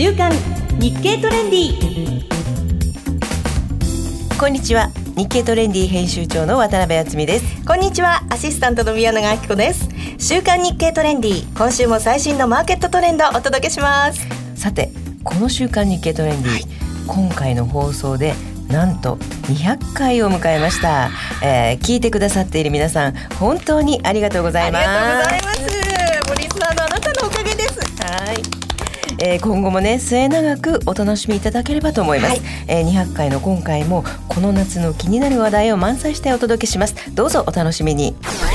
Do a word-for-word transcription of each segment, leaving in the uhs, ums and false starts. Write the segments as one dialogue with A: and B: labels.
A: 週刊日経トレンディ。
B: こんにちは、日経トレンディ編集長の渡辺敦美です。
C: こんにちは、アシスタントの宮永明子です。週刊日経トレンディ、今週も最新のマーケットトレンドをお届けします。
B: さて、この週刊日経トレンディ、はい、今回の放送でなんとにひゃっかいを迎えました、えー、聞いてくださっている皆さん、本当にありがとうございます。
C: ありがとうございます。もうリスナーのあなたのおかげです。
B: はい、えー、今後もね、末永くお楽しみいただければと思います、はい。えー、にひゃっかいの今回もこの夏の気になる話題を満載してお届けします。どうぞお楽しみに。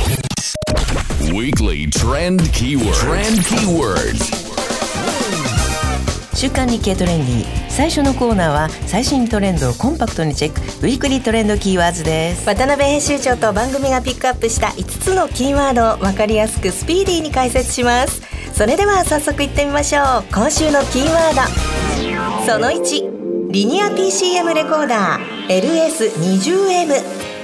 D: Weekly Trend Keyword Trend Keywords
B: 週刊日経トレンディ、最初のコーナーは最新トレンドをコンパクトにチェック、ウィークリートレンドキーワードです。
C: 渡辺編集長と番組がピックアップしたいつつのキーワードを分かりやすくスピーディーに解説します。それでは早速いってみましょう。今週のキーワード、そのいち、リニア ピーシーエム レコーダー エルエスにじゅうエム。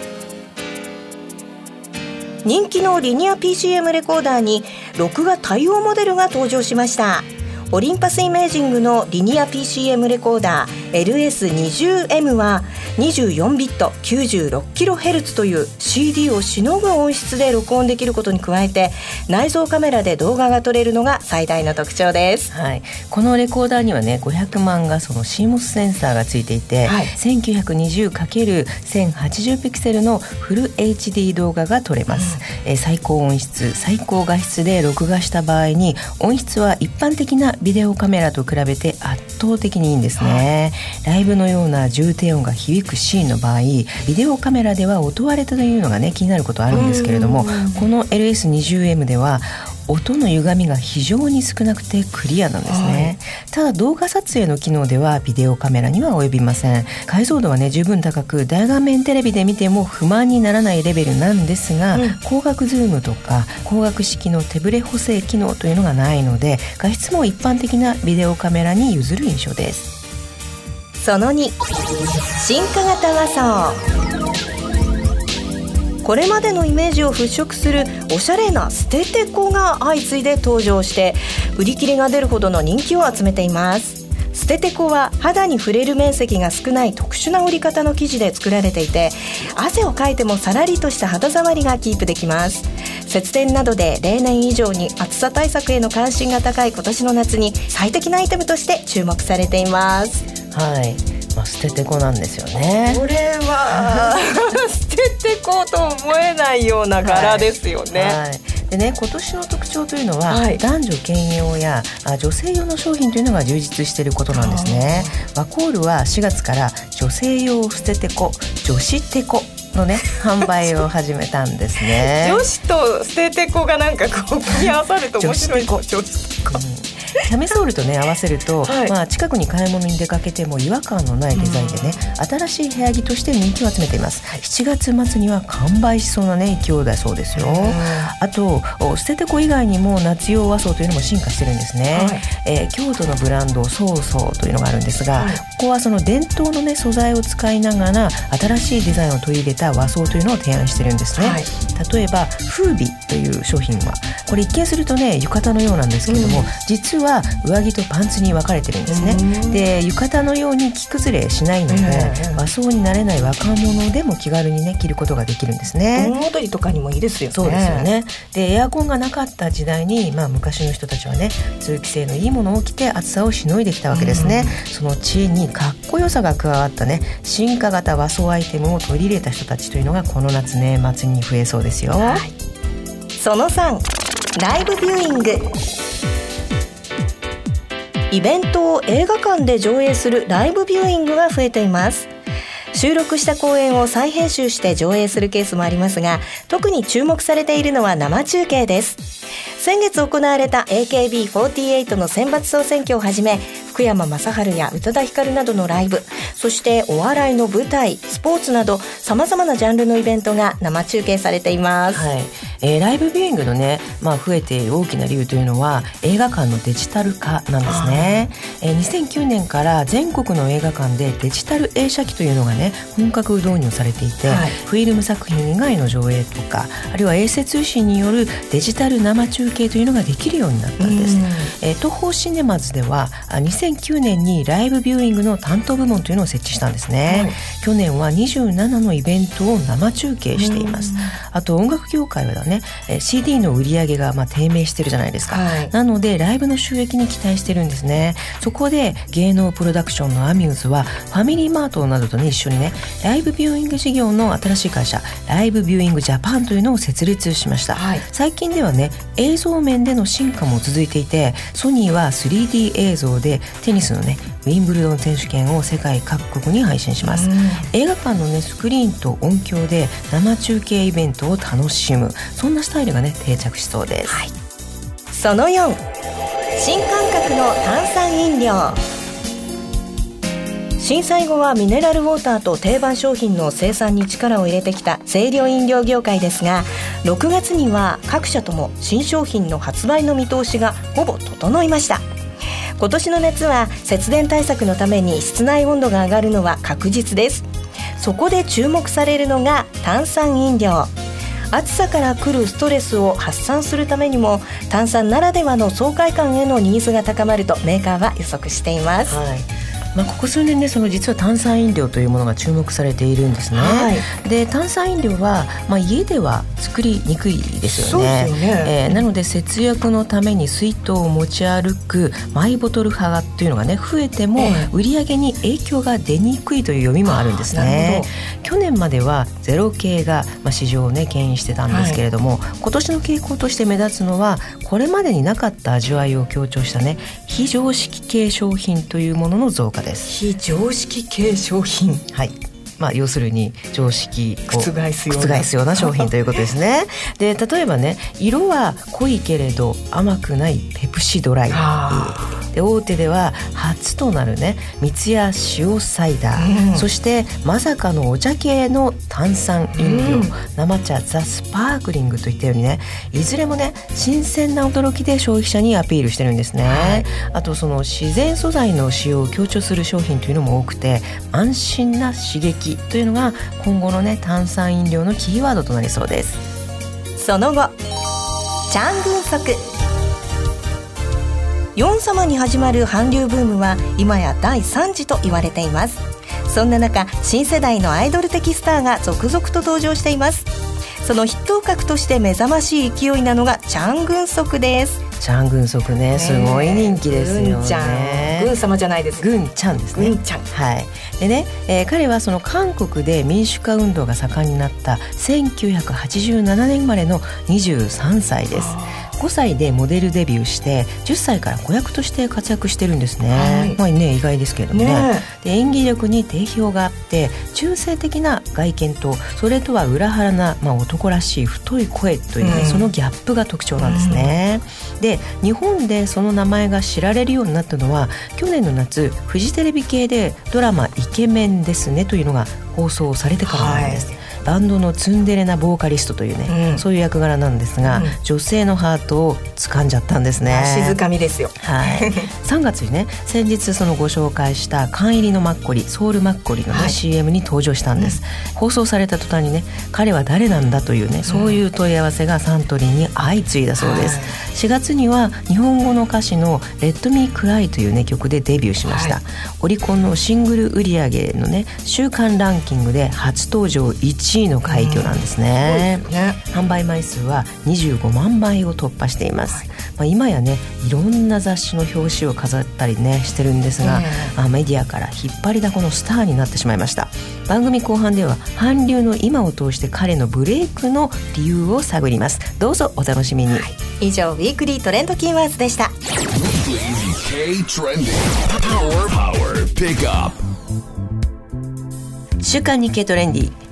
C: 人気のリニア ピーシーエム レコーダーに録画対応モデルが登場しました。オリンパスイメージングのリニア ピーシーエム レコーダー エルエスにじゅうエム はにじゅうよんビット きゅうじゅうろくキロヘルツ という シーディー をしのぐ音質で録音できることに加えて、内蔵カメラで動画が撮れるのが最大の特徴です。
B: はい、このレコーダーにはね、ごひゃくまん画素の シーモス センサーがついていて、はい、せんきゅうひゃくにじゅうかけるせんはちじゅう ピクセルのフル エイチディー 動画が撮れます、うん。えー、最高音質、最高画質で録画した場合に、音質は一般的なビデオカメラと比べて圧倒的にいいんですね。ライブのような重低音が響くシーンの場合、ビデオカメラでは音割れというのがね、気になることあるんですけれども、この エルエスにじゅうエム では音の歪みが非常に少なくてクリアなんですね、はい、ただ動画撮影の機能ではビデオカメラには及びません。解像度はね、十分高く、大画面テレビで見ても不満にならないレベルなんですが、うん、光学ズームとか光学式の手ブレ補正機能というのがないので、画質も一般的なビデオカメラに譲る印象です。
C: そのに、進化型画素。これまでのイメージを払拭するおしゃれな捨ててこが相次いで登場して、売り切れが出るほどの人気を集めています。捨ててこは肌に触れる面積が少ない特殊な織り方の生地で作られていて、汗をかいてもさらりとした肌触りがキープできます。節電などで例年以上に暑さ対策への関心が高い今年の夏に最適なアイテムとして注目されています。
B: はい、まあ、捨ててこなんですよね。
C: これは捨ててこと思えないような柄ですよね。
B: はいはい、でね、今年の特徴というのは、はい、男女兼用や女性用の商品というのが充実していることなんですね。ワコールはしがつから女性用捨ててこ、女子てこのね、販売を始めたんですね。
C: 女子と捨ててこがなんかこう組み合わさると面白い。女子てこ、
B: キャメソールとね合わせると、はい、まあ、近くに買い物に出かけても違和感のないデザインでね、新しい部屋着として人気を集めています。しちがつまつには完売しそうなね勢いだそうですよ。あと捨ててこ以外にも夏用和装というのも進化してるんですね、はい。えー、京都のブランドソーソーというのがあるんですが、はい、ここはその伝統のね素材を使いながら新しいデザインを取り入れた和装というのを提案してるんですね、はい。例えばフービという商品は、これ一見するとね浴衣のようなんですけれども、うん、実は上着とパンツに分かれてるんですね。で、浴衣のように着崩れしないので、和装になれない若者でも気軽にね着ることができるんですね。
C: 盆踊りとかにもいいですよね。
B: そうですよね。で、エアコンがなかった時代に、まあ、昔の人たちはね通気性のいいものを着て暑さをしのいできたわけですね。その地位にかっこよさが加わったね進化型和装アイテムを取り入れた人たちというのがこの夏年末に増えそうですよ、はい。
C: そのさん、ライブビューイング。イベントを映画館で上映するライブビューイングが増えています。収録した公演を再編集して上映するケースもありますが、特に注目されているのは生中継です。先月行われた エーケービーフォーティーエイト の選抜総選挙をはじめ、福山雅治や宇多田ヒカルなどのライブ、そしてお笑いの舞台、スポーツなど様々なジャンルのイベントが生中継されています、
B: はい。 えー、ライブビューイングのね、まあ、増えている大きな理由というのは映画館のデジタル化なんですね。えー、にせんきゅうねんから全国の映画館でデジタル映写機というのがね本格導入されていて、はい、フィルム作品以外の上映とかあるいは衛星通信によるデジタル生中継というのができるようになったんです。えー、東宝シネマズではにせんきゅうねんにライブビューイングの担当部門というのを設置したんですね。はい、去年はにじゅうななのイベントを生中継しています。あと音楽業界はね シーディー の売り上げがまあ低迷してるじゃないですか。はい、なのでライブの収益に期待してるんですね。そこで芸能プロダクションのアミューズはファミリーマートなどと、ね、一緒にねライブビューイング事業の新しい会社ライブビューイングジャパンというのを設立しました。はい、最近ではね映像面での進化も続いていてソニーは スリーディー 映像でテニスのねウィンブルドン選手権を世界各国に配信します。映画館の、ね、スクリーンと音響で生中継イベントを楽しむそんなスタイルが、ね、定着しそうです。はい、
C: そのよん新感覚の炭酸飲料。震災後はミネラルウォーターと定番商品の生産に力を入れてきた清涼飲料業界ですがろくがつには各社とも新商品の発売の見通しがほぼ整いました。今年の夏は節電対策のために室内温度が上がるのは確実です。そこで注目されるのが炭酸飲料。暑さから来るストレスを発散するためにも炭酸ならではの爽快感へのニーズが高まるとメーカーは予測しています。
B: はい、まあ、ここ数年でその実は炭酸飲料というものが注目されているんですね。はい、で炭酸飲料は、まあ、家では作りにくいですよね。そうですよね。えー、なので節約のために水筒を持ち歩くマイボトル派というのがね増えても、えー、売り上げに影響が出にくいという読みもあるんですね。去年まではゼロ系が、まあ、市場をね牽引してたんですけれども、はい、今年の傾向として目立つのはこれまでになかった味わいを強調したね非常識系商品というものの増加です。
C: 非常識系商品、
B: はい、まあ、要するに常識を
C: 覆すような、
B: 覆すような商品ということですね。で例えばね色は濃いけれど甘くないペプシドライで大手では初となるね三ツ矢塩サイダー、うん、そしてまさかのお茶系の炭酸飲料、うん、生茶ザ・スパークリングといったようにねいずれもね新鮮な驚きで消費者にアピールしてるんですね。はい、あとその自然素材の使用を強調する商品というのも多くて安心な刺激というのが今後のね炭酸飲料のキーワードとなりそうです。
C: その後チャングンソクヨン様に始まる韓流ブームは今やだいさん次と言われています。そんな中新世代のアイドル的スターが続々と登場しています。その筆頭格として目覚ましい勢いなのがチャングンソクです。
B: チャングンソクねすごい人気ですよね。
C: グンちゃんグン様じゃないです。
B: グンちゃんですね。
C: グンちゃん、
B: はい。でね、えー、彼はその韓国で民主化運動が盛んになったせんきゅうひゃくはちじゅうななねん生まれのにじゅうさんさいです。ごさいでモデルデビューしてじゅっさいから子役として活躍してるんですね。はい、まあね意外ですけれども ね, ねで演技力に定評があって中性的な外見とそれとは裏腹な、まあ、男らしい太い声という、ねうん、そのギャップが特徴なんですね。うん、で日本でその名前が知られるようになったのは去年の夏フジテレビ系でドラマイケメンですねというのが放送されてからなんです。はい、バンドのツンデレなボーカリストというね、うん、そういう役柄なんですが、うん、女性のハートを掴んじゃったんですね。
C: 静かみですよ。
B: はい、さんがつにね先日そのご紹介した缶入りのマッコリソウルマッコリの、ねはい、シーエム に登場したんです。うん、放送された途端にね彼は誰なんだというねそういう問い合わせがサントリーに相次いだそうです。はい、しがつには日本語の歌詞のレッドミークライというね曲でデビューしました。はい、オリコンのシングル売上のね週間ランキングで初登場いちいの快挙なんですね。うん、ね販売枚数はにじゅうごまんばいを突破しています。はい、まあ、今やねいろんな雑誌の表紙を飾ったりねしてるんですが、うん、メディアから引っ張りだこのスターになってしまいました。番組後半では韓流の今を通して彼のブレイクの理由を探ります。どうぞお楽しみに。はい、
C: 以上ウィークリートレンドキーワードでした。
B: 週刊日経トレンディ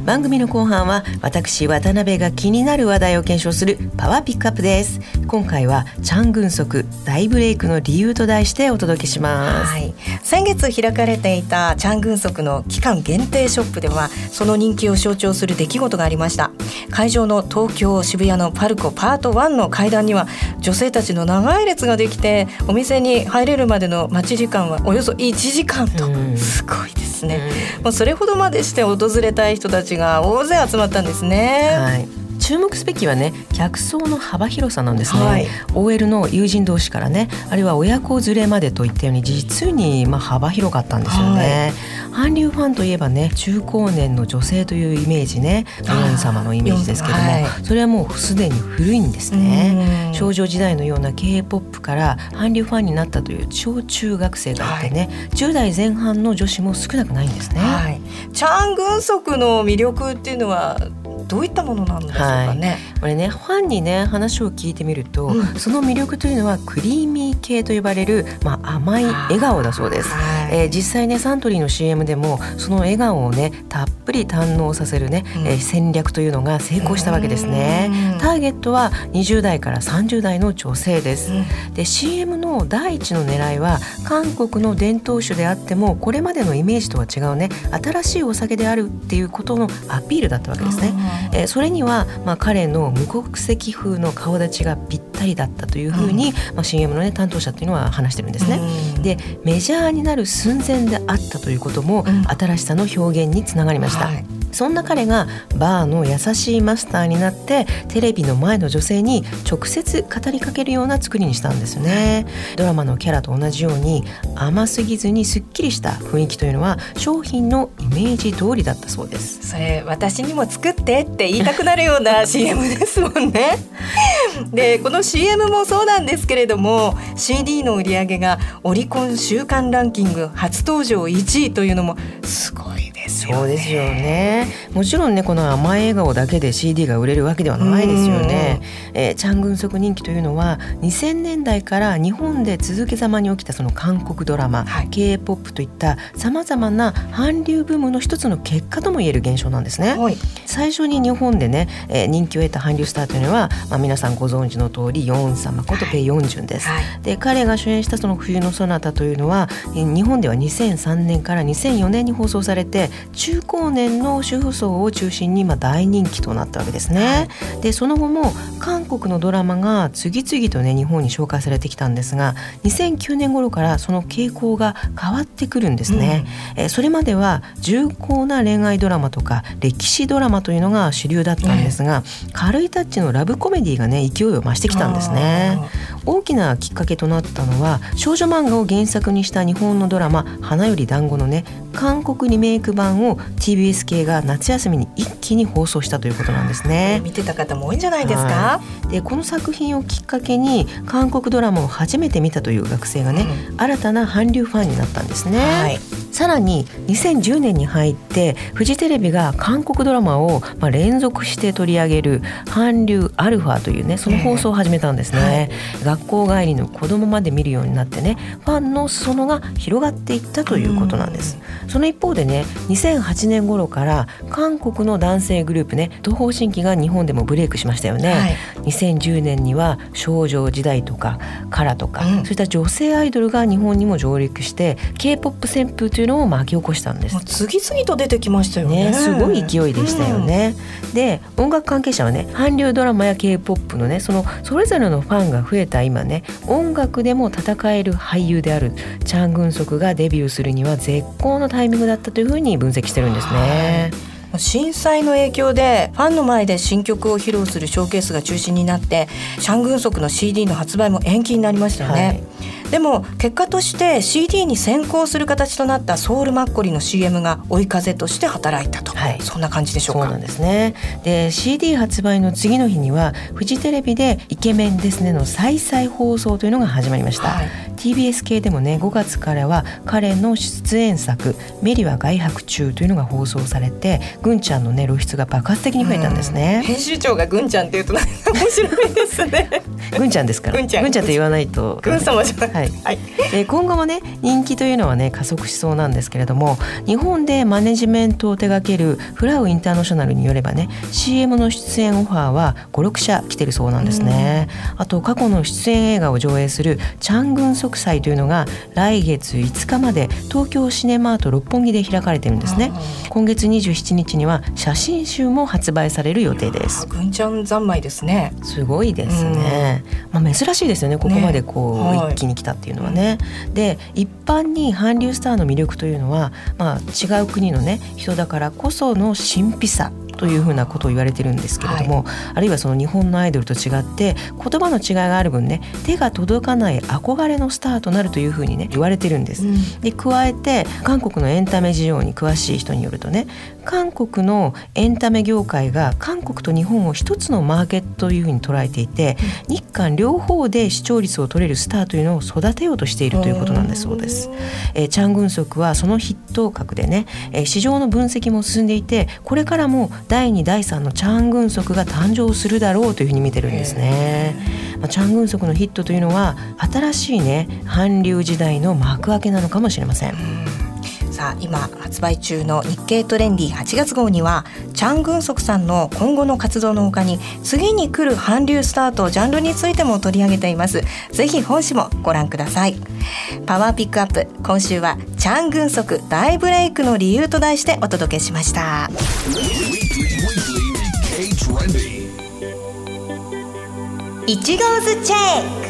B: 番組の後半は私渡辺が気になる話題を検証するパワーピックアップです。今回はチャン・グンソク大ブレイクの理由と題してお届けします、
C: はい、先月開かれていたチャン・グンソクの期間限定ショップではその人気を象徴する出来事がありました。会場の東京渋谷のパルコパートワンの階段には女性たちの長い列ができて、お店に入れるまでの待ち時間はおよそいちじかんと、すごいですね。もうそれほどまでして訪れたい人たちが大勢集まったんですね。
B: はい、注目すべきはね、客層の幅広さなんですね、はい、オーエル の友人同士からね、あるいは親子連れまでといったように実にまあ幅広かったんですよね、はい、韓流ファンといえばね、中高年の女性というイメージね、ヨン様のイメージですけども、はい、それはもうすでに古いんですね。少女時代のような K-ポップ から韓流ファンになったという小中学生がいてね、はい、じゅう代前半の女子も少なくないんですね、はい、
C: チャン・グンソクの魅力っていうのはどういったものなんでしょうかね。はい、
B: これね、ファンにね話を聞いてみると、うん、その魅力というのはクリーミー系と呼ばれる、まあ、甘い笑顔だそうです、はい、えー、実際ねサントリーの シーエム でもその笑顔をねたっぷり堪能させるね、うん、えー、戦略というのが成功したわけですね。ターゲットはにじゅう代からさんじゅう代の女性です、うん、で シーエム の第一の狙いは韓国の伝統酒であってもこれまでのイメージとは違うね新しいお酒であるっていうことのアピールだったわけですね。えー、それには、まあ、彼の無国籍風の顔立ちがぴったりだったというふうに、うん、まあ、シーエム の、ね、担当者っていうのは話してるんですね、うん、でメジャーになる寸前であったということも、うん、新しさの表現につながりました、はい、そんな彼がバーの優しいマスターになってテレビの前の女性に直接語りかけるような作りにしたんですよね。ドラマのキャラと同じように甘すぎずにすっきりした雰囲気というのは商品のイメージ通りだったそうです。
C: それ私にも作ってって言いたくなるような シーエム ですもんね。でこの シーエム もそうなんですけれども シーディー の売り上げがオリコン週間ランキング初登場いちいというのもすごいですよね。
B: そうですよね。もちろんねこの甘い笑顔だけで シーディー が売れるわけではないですよね、えー、チャン・グンソク人気というのはにせんねんだいから日本で続けざまに起きたその韓国ドラマ、はい、K-ポップ といったさまざまな韓流ブームの一つの結果ともいえる現象なんですね、はい、最初に日本でね、えー、人気を得た韓流スターというのは、まあ、皆さんご存知の通りヨン様ことペ・ヨンジュンです、はい、で彼が主演したその冬のソナタというのは日本ではにせんさんねんからにせんよねんに放送されて中高年の主婦層を中心にまあ大人気となったわけですね、はい、でその後も韓国のドラマが次々とね日本に紹介されてきたんですがにせんきゅうねん頃からその傾向が変わってくるんですね、うん、えそれまでは重厚な恋愛ドラマとか歴史ドラマというのが主流だったんですが、うん、軽いタッチのラブコメディがね勢いを増してきたんですね。大きなきっかけとなったのは少女漫画を原作にした日本のドラマ花より団子のね韓国リメイク版を ティービーエス 系が夏休みに一気に放送したということなんですね。
C: 見てた方も多いんじゃないですか、は
B: い、でこの作品をきっかけに韓国ドラマを初めて見たという学生がね、うん、新たな韓流ファンになったんですね、はい、さらににせんじゅうねんに入ってフジテレビが韓国ドラマをまあ連続して取り上げる韓流アルファというねその放送を始めたんですね、えーはい、学校帰りの子供まで見るようになってねファンの裾野が広がっていったということなんです。その一方でねにせんはちねん頃から韓国の男性グループね東方神起が日本でもブレイクしましたよね、はい、にせんじゅうねんには少女時代とかカラとか、うん、そういった女性アイドルが日本にも上陸して K-ポップ 旋風というのを巻き起こしたんです。
C: もう次々と出てきましたよね。
B: ねすごい勢いでしたよね、うん、で音楽関係者はね韓流ドラマや K-ポップ のねそのそれぞれのファンが増えた今ね音楽でも戦える俳優であるチャン・グンソクがデビューするには絶好のタイミングだったというふうに分析してるんですね。
C: 震災の影響でファンの前で新曲を披露するショーケースが中止になってチャン・グンソクの シーディー の発売も延期になりましたよね、はい、でも結果として シーディー に先行する形となったソウルマッコリの シーエム が追い風として働いたと、はい、そんな感じでしょうか。
B: そうなんですね。で シーディー 発売の次の日にはフジテレビでイケメンですねの再々放送というのが始まりました、はい、ティービーエス 系でもねごがつからは彼の出演作メリは外泊中というのが放送されてグンちゃんのね露出が爆発的に増えたんですね。
C: 編集長がグンちゃんって言うと面白いですね。
B: グンちゃんですからグンちゃん、グンちゃんって言わないと
C: グン様じゃなく
B: はいはい、で今後もね人気というのはね加速しそうなんですけれども、日本でマネジメントを手掛けるフラウインターナショナルによればね シーエム の出演オファーはご、ろくしゃ来てるそうなんですね。あと過去の出演映画を上映するチャングンソク祭というのが来月いつかまで東京シネマート六本木で開かれてるんですね。今月にじゅうしちにちには写真集も発売される予定です。
C: ぐんちゃん三昧ですね。
B: すごいですね、まあ、珍しいですよね、ここまでこう、ね、一気に来たっていうのはね、はい、で一般に韓流スターの魅力というのは、まあ、違う国の、ね、人だからこその神秘さというふうなことを言われてるんですけれども、はい、あるいはその日本のアイドルと違って言葉の違いがある分ね、手が届かない憧れのスターとなるというふうにね言われてるんです、うん、で加えて韓国のエンタメ事情に詳しい人によるとね、韓国のエンタメ業界が韓国と日本を一つのマーケットというふうに捉えていて、うん、日韓両方で視聴率を取れるスターというのを育てようとしているということなんだそうです。えー、チャン・グンソクはその筆頭格でね、えー、市場の分析も進んでいて、これからもだいにだいさんのチャン・グンソクが誕生するだろうというふうに見てるんですね。まあ、チャン・グンソクのヒットというのは新しいね韓流時代の幕開けなのかもしれません。
C: さあ今発売中の日経トレンディはちがつ号にはチャン・グンソクさんの今後の活動の他に次に来る韓流スターとジャンルについても取り上げています。ぜひ本誌もご覧ください。パワーピックアップ、今週はチャン・グンソク大ブレイクの理由と題してお届けしました。
A: いち号ズチェック。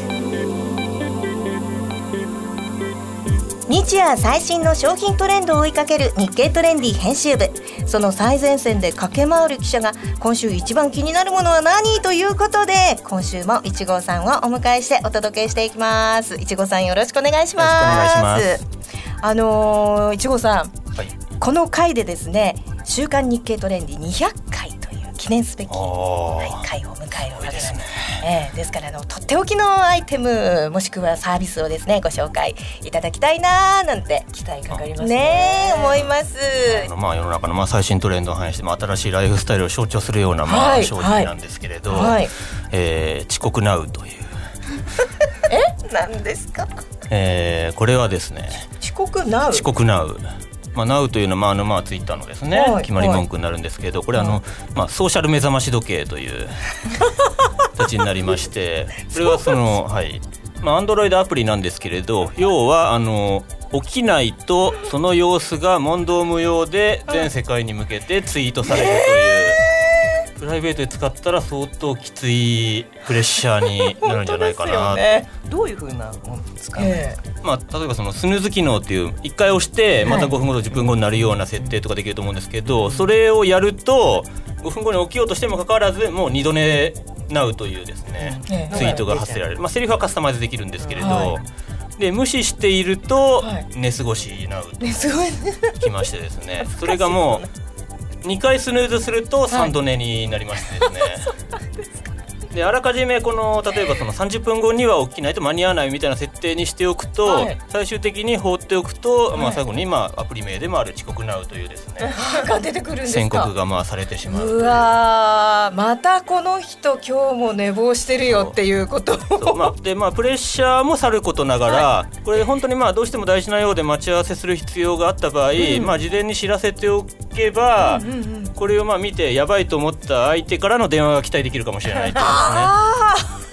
A: 日夜最新の商品トレンドを追いかける日経トレンディ編集部、その最前線で駆け回る記者が今週一番気になるものは何ということで、今週もいち号さんをお迎えしてお届けしていきます。いち号さんよろしくお願いします。よろしくお願いします。あのー、いち号さん、はい、この回でですね週刊日経トレンディにひゃっかいという記念すべき、はい、回を迎えるわけですね。えー、ですからあのとっておきのアイテムもしくはサービスをですねご紹介いただきたいななんて期待かかります ね, ね思います。
E: あの、まあ、世の中のまあ最新トレンドを反映して、まあ、新しいライフスタイルを象徴するようなまあ、はい、商品なんですけれど、はいえー、遅刻ナウという
C: え何ですか、
E: えー、これはですね
C: 遅刻ナウ
E: 遅刻ナウまあ、ナウというのは、まああのまあ、ツイッターのですね、はい、決まり文句になるんですけど、これあの、まあ、ソーシャル目覚まし時計という形になりましてこれはそのはいまあ、Android アプリなんですけれど、要はあの起きないとその様子が問答無用で全世界に向けてツイートされるという、えー、プライベートで使ったら相当きついプレッシャーになるんじゃないかな、
B: ね、どういう風なものですか、え
E: ーまあ、例えばそのスヌーズ機能っていういっかい押してまたごふんごとじゅっぷんごになるような設定とかできると思うんですけど、それをやるとごふんごに起きようとしてもかかわらずもう二度寝ナウというですね、うん、ツイートが発せられる、まあ、セリフはカスタマイズできるんですけれど、はい、で無視していると、はい、寝過ごしナウときましてですねそれがもうにかいスヌーズするとさんど寝になりましてですね、はい、であらかじめこの例えばそのさんじゅっぷんごには起きないと間に合わないみたいな設定にしておくと、はい、最終的に放っておくと、はいまあ、最後にまあアプリ名でもある遅刻ナウというですね
C: が出てくるんですか。
E: 宣告がまあされてしまう。
C: うわまたこの人今日も寝坊してるよっていうことを
E: まあでまあ、プレッシャーもさることながら、はい、これ本当にまあどうしても大事なようで待ち合わせする必要があった場合、うんまあ、事前に知らせておけば、うんうんうん、これをまあ見てやばいと思った相手からの電話が期待できるかもしれないというですね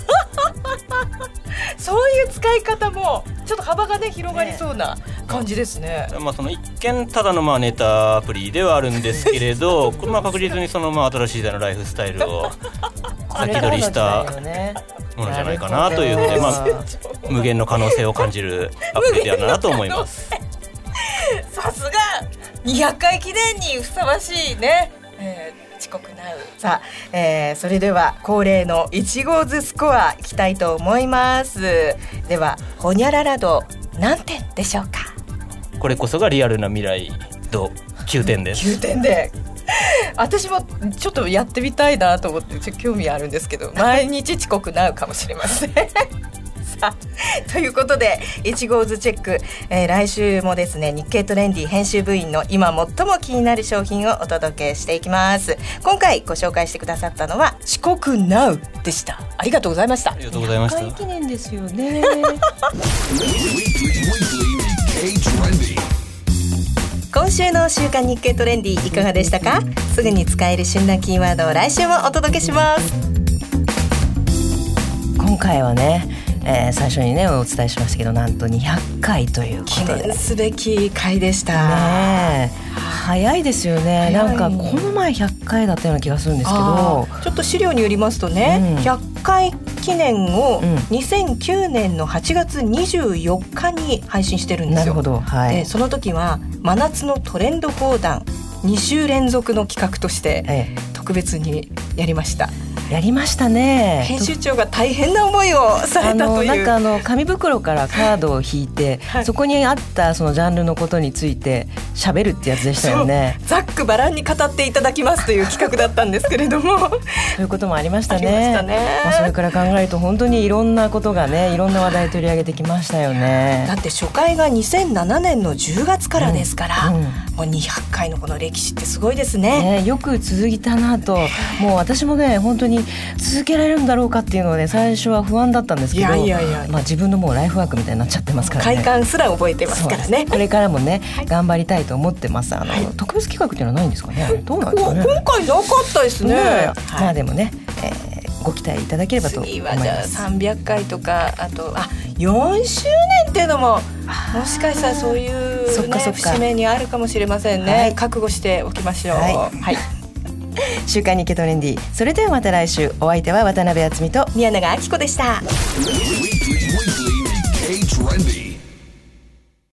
C: そういう使い方もちょっと幅がね広がりそうな感じですね。
E: まあ、その一見ただのまあネタアプリではあるんですけれどこれまあ確実にそのまあ新しい時代のライフスタイルを先取りしたものじゃないかなというふうで、まあ、無限の可能性を感じるアプリであるなと思います。
C: さすがにひゃっかい記念にふさわしいね、えー遅刻ナウ。さあ、えー、それでは恒例のいち号ズスコアいきたいと思います。ではホニャララ度何点でしょうか。
E: これこそがリアルな未来度きゅうてんです。
C: きゅうてんで私もちょっとやってみたいなと思ってちょっと興味あるんですけど毎日遅刻ナウかもしれませんさ
A: ということでいち号ズチェック、えー、来週もですね日経トレンディ編集部員の今最も気になる商品をお届けしていきます。今回ご紹介してくださったのは遅刻 ナウ でした。ありがとうございました。あ
E: りがとうございました。
B: いっかい記念ですよね
A: 今週の週刊日経トレンディいかがでしたか？すぐに使える診断キーワードを来週もお届けします。
B: 今回はね、えー、最初にねお伝えしましたけどなんとにひゃっかいということで
A: 記念すべき回でした
B: ね。早いですよね。なんかこの前ひゃっかいだったような気がするんですけど、
A: ちょっと資料によりますとね、うん、ひゃっかい記念をにせんきゅうねんのはちがつにじゅうよっかに配信してるんですよ。
B: なるほど、はい、
A: でその時は真夏のトレンド講談に週連続の企画として特別にやりました。
B: やりましたね。
A: 編集長が大変な思いをされたという。
B: あのなんかあの紙袋からカードを引いて、はい、そこにあったそのジャンルのことについて喋るってやつでしたよね。
A: ざっくばらんに語っていただきますという企画だったんですけれども
B: そういうこともありましたね。
A: ありましたね。
B: まあ、それから考えると本当にいろんなことがねいろんな話題取り上げてきましたよね。
A: だって初回がにせんななねんのじゅうがつからですから、うんうん、もうにひゃっかいのこの歴史ってすごいですね。
B: ね、よく続いたなと。もう私もね本当に続けられるんだろうかっていうのはね最初は不安だったんですけど、いやいやいや、まあ、自分のもうライフワークみたいになっちゃってますからね。
A: 快感すら覚えてますからね。
B: これからもね、はい、頑張りたいと思ってます。あの、はい、特別企画っていうのはないんですかね。どうなんですかね。
A: 今回なかったですね。ね、はい、
B: まあでもね、えー、ご期待いただければと思います。
A: 次はじゃあさんびゃっかいとかあとあよんしゅうねんっていうのももしかしたらそういう、ね、
B: そっかそっか
A: 節目にあるかもしれませんね、はい、覚悟しておきましょう。はい、はい、
B: 週刊日経トレンディ、それではまた来週。お相手は渡辺敦美と
A: 宮永明子でした。